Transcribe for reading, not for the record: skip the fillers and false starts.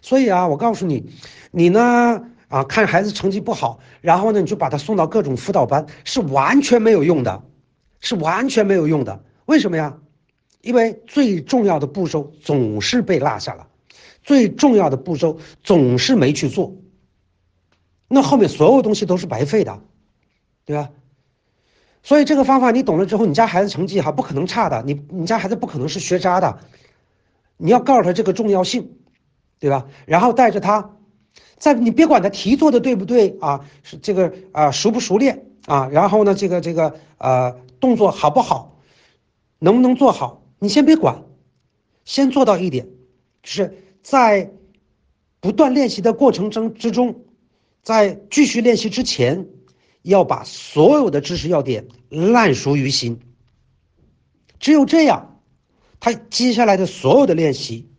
所以啊，我告诉你，你呢看孩子成绩不好，然后呢你就把他送到各种辅导班，是完全没有用的，是完全没有用的。为什么呀？因为最重要的步骤总是被落下了，最重要的步骤总是没去做，那后面所有东西都是白费的，对吧？所以这个方法你懂了之后，你家孩子成绩不可能差的，你家孩子不可能是学渣的，你要告诉他这个重要性，对吧？然后带着他，你别管他题做的对不对是这个熟不熟练然后呢动作好不好，能不能做好，你先别管，先做到一点，就是在不断练习的过程之中，在继续练习之前，要把所有的知识要点烂熟于心。只有这样，他接下来的所有的练习